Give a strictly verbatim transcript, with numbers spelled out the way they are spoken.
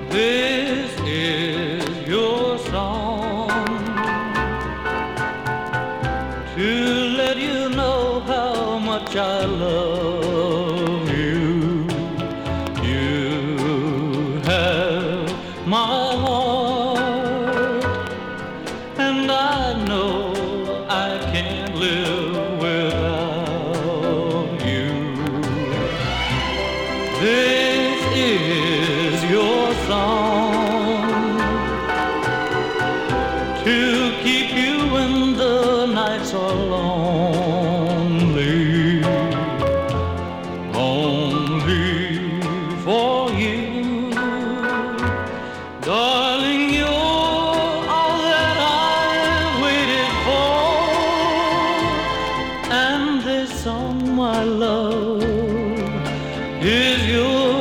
This is your song to let you know how much I love you. You have my heart, and I know I can't live without you. This is your song to keep you when the nights are lonely, only for you. Darling, you're all that I've waited for, and this song, my love, is yours.